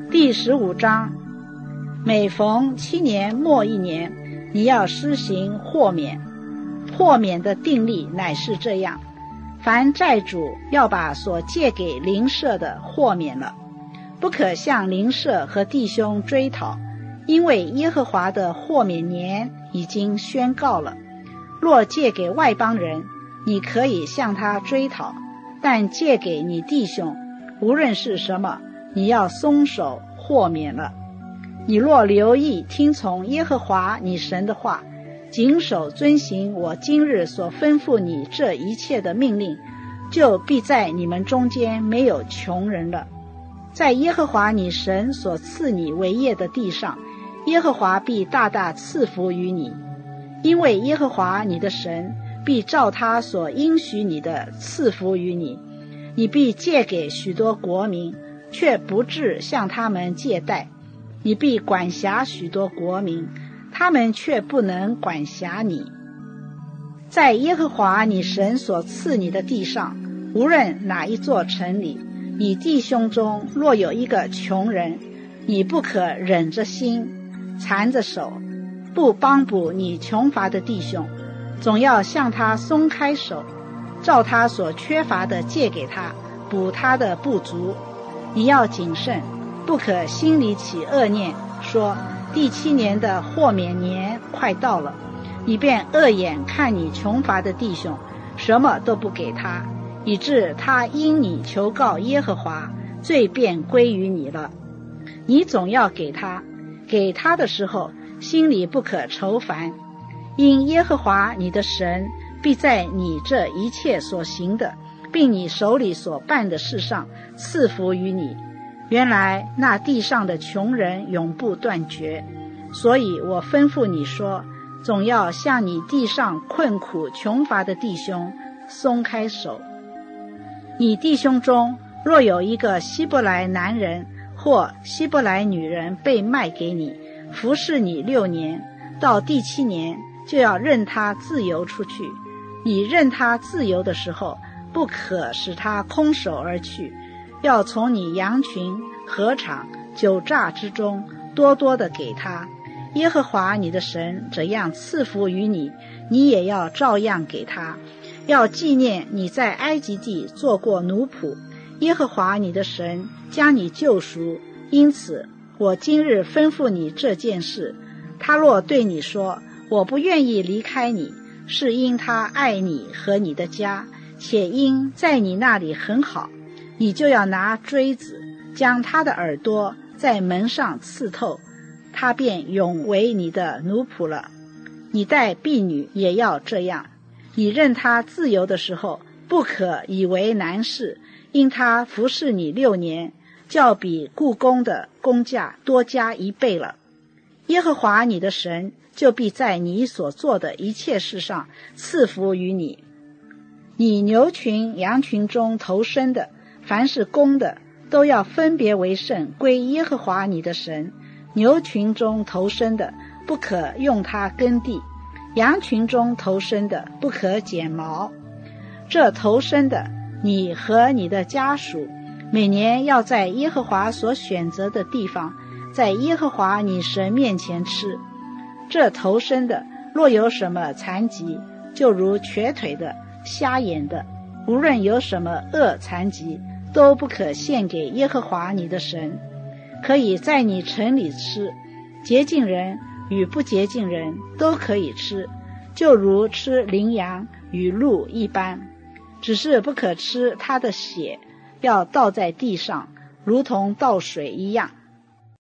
第15章，每逢7年末1年，你要施行豁免。豁免的定例乃是这样：凡债主要把所借给邻舍的豁免了，不可向邻舍和弟兄追讨，因为耶和华的豁免年已经宣告了。若借给外邦人，你可以向他追讨，但借给你弟兄，无论是什么，你要松手豁免了。你若留意听从耶和华你神的话，谨守遵行我今日所吩咐你这一切的命令，就必在你们中间没有穷人了。在耶和华你神所赐你为业的地上，耶和华必大大赐福于你，因为耶和华你的神必照他所应许你的赐福于你。你必借给许多国民，却不致向他们借贷；你必管辖许多国民，他们却不能管辖你。在耶和华你神所赐你的地上，无论哪一座城里，你弟兄中若有一个穷人，你不可忍着心，缠着手，不帮补你穷乏的弟兄，总要向他松开手，照他所缺乏的借给他，补他的不足。你要谨慎，不可心里起恶念，说第7年的豁免年快到了，你便恶眼看你穷乏的弟兄，什么都不给他，以致他因你求告耶和华，罪便归于你了。你总要给他，给他的时候心里不可愁烦，因耶和华你的神必在你这一切所行的，并你手里所办的事上赐福于你。原来那地上的穷人永不断绝，所以我吩咐你说，总要向你地上困苦穷乏的弟兄松开手。你弟兄中若有一个希伯来男人或希伯来女人被卖给你，服侍你6年，到第7年就要任他自由出去。你任他自由的时候，不可使他空手而去，要从你羊群、禾场、酒榨之中多多的给他。耶和华你的神怎样赐福于你，你也要照样给他。要纪念你在埃及地做过奴仆，耶和华你的神将你救赎，因此我今日吩咐你这件事。他若对你说，我不愿意离开你，是因他爱你和你的家，且因在你那里很好，你就要拿锥子将他的耳朵在门上刺透，他便永为你的奴仆了。你待婢女也要这样，你任他自由的时候，不可以为难事，因他服侍你6年，较比雇工的工价多加1倍了。耶和华你的神就必在你所做的一切事上赐福于你。你牛群羊群中头生的，凡是公的，都要分别为圣，归耶和华你的神。牛群中头生的，不可用它耕地；羊群中头生的，不可剪毛。这头生的，你和你的家属每年要在耶和华所选择的地方，在耶和华你神面前吃。这头生的若有什么残疾，就如瘸腿的、瞎眼的，无论有什么恶残疾，都不可献给耶和华你的神。可以在你城里吃，洁净人与不洁净人都可以吃，就如吃羚羊与鹿一般，只是不可吃它的血，要倒在地上，如同倒水一样。